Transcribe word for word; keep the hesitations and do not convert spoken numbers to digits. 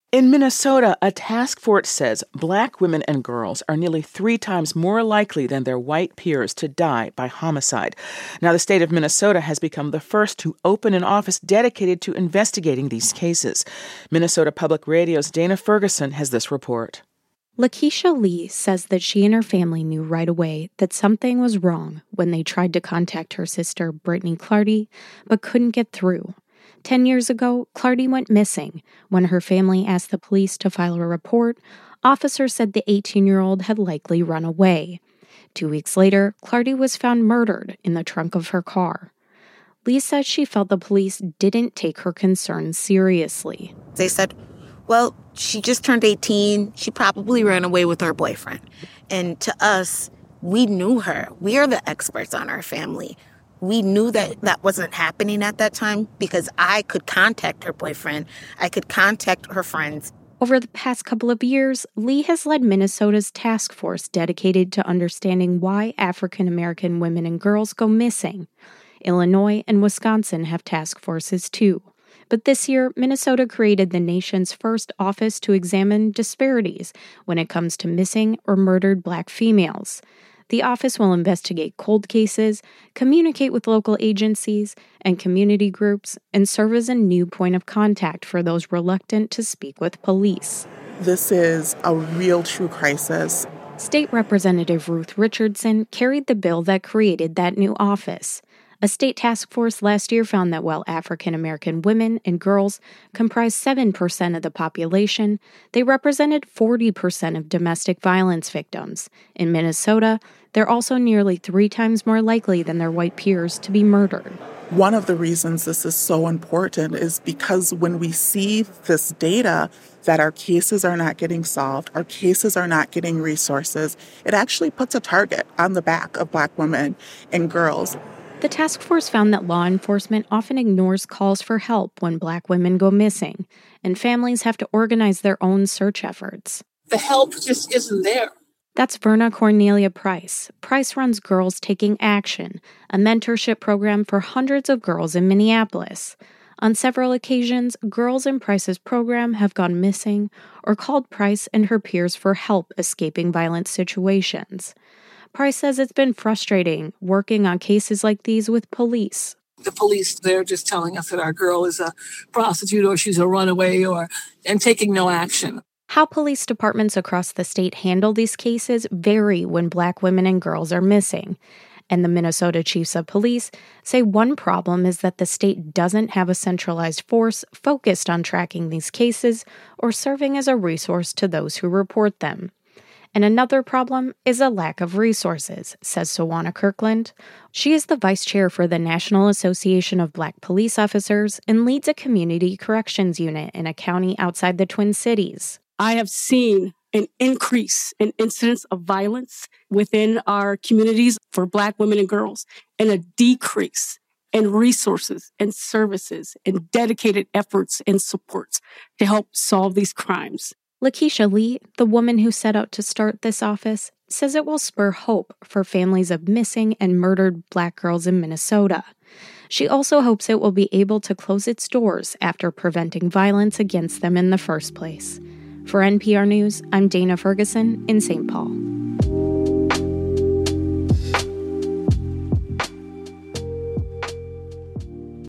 In Minnesota, a task force says Black women and girls are nearly three times more likely than their white peers to die by homicide. Now, the state of Minnesota has become the first to open an office dedicated to investigating these cases. Minnesota Public Radio's Dana Ferguson has this report. Lakeisha Lee says that she and her family knew right away that something was wrong when they tried to contact her sister, Brittany Clardy, but couldn't get through. Ten years ago, Clardy went missing. When her family asked the police to file a report, officers said the eighteen-year-old had likely run away. Two weeks later, Clardy was found murdered in the trunk of her car. Lee says she felt the police didn't take her concerns seriously. They said, well, she just turned eighteen. She probably ran away with her boyfriend. And to us, we knew her. We are the experts on our family. We knew that that wasn't happening at that time because I could contact her boyfriend. I could contact her friends. Over the past couple of years, Lee has led Minnesota's task force dedicated to understanding why African American women and girls go missing. Illinois and Wisconsin have task forces too. But this year, Minnesota created the nation's first office to examine disparities when it comes to missing or murdered Black females. The office will investigate cold cases, communicate with local agencies and community groups, and serve as a new point of contact for those reluctant to speak with police. This is a real true crisis. State Representative Ruth Richardson carried the bill that created that new office. A state task force last year found that while African American women and girls comprised seven percent of the population, they represented forty percent of domestic violence victims. In Minnesota, they're also nearly three times more likely than their white peers to be murdered. One of the reasons this is so important is because when we see this data that our cases are not getting solved, our cases are not getting resources, it actually puts a target on the back of Black women and girls. The task force found that law enforcement often ignores calls for help when Black women go missing, and families have to organize their own search efforts. The help just isn't there. That's Verna Cornelia Price. Price runs Girls Taking Action, a mentorship program for hundreds of girls in Minneapolis. On several occasions, girls in Price's program have gone missing or called Price and her peers for help escaping violent situations. Price says it's been frustrating working on cases like these with police. The police, they're just telling us that our girl is a prostitute or she's a runaway or and taking no action. How police departments across the state handle these cases vary when Black women and girls are missing. And the Minnesota Chiefs of Police say one problem is that the state doesn't have a centralized force focused on tracking these cases or serving as a resource to those who report them. And another problem is a lack of resources, says Sawana Kirkland. She is the vice chair for the National Association of Black Police Officers and leads a community corrections unit in a county outside the Twin Cities. I have seen an increase in incidents of violence within our communities for Black women and girls, and a decrease in resources and services and dedicated efforts and supports to help solve these crimes. Lakeisha Lee, the woman who set out to start this office, says it will spur hope for families of missing and murdered Black girls in Minnesota. She also hopes it will be able to close its doors after preventing violence against them in the first place. For N P R News, I'm Dana Ferguson in Saint Paul.